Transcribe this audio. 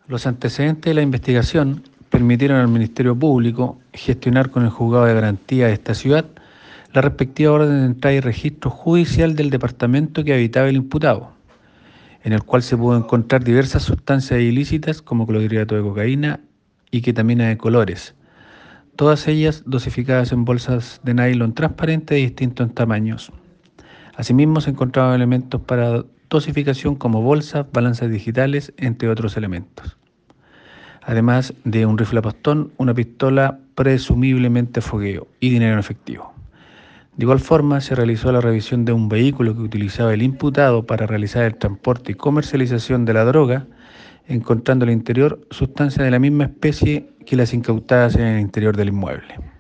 Los antecedentes de la investigación permitieron al Ministerio Público gestionar con el Juzgado de Garantía de esta ciudad la respectiva orden de entrada y registro judicial del departamento que habitaba el imputado, en el cual se pudo encontrar diversas sustancias ilícitas como clorhidrato de cocaína y ketamina de colores, todas ellas dosificadas en bolsas de nylon transparente de distintos tamaños. Asimismo, se encontraban elementos para dosificación como bolsas, balanzas digitales, entre otros elementos. Además de un rifle a pastón, una pistola presumiblemente fogueo y dinero en efectivo. De igual forma, se realizó la revisión de un vehículo que utilizaba el imputado para realizar el transporte y comercialización de la droga, encontrando al interior sustancias de la misma especie que las incautadas en el interior del inmueble.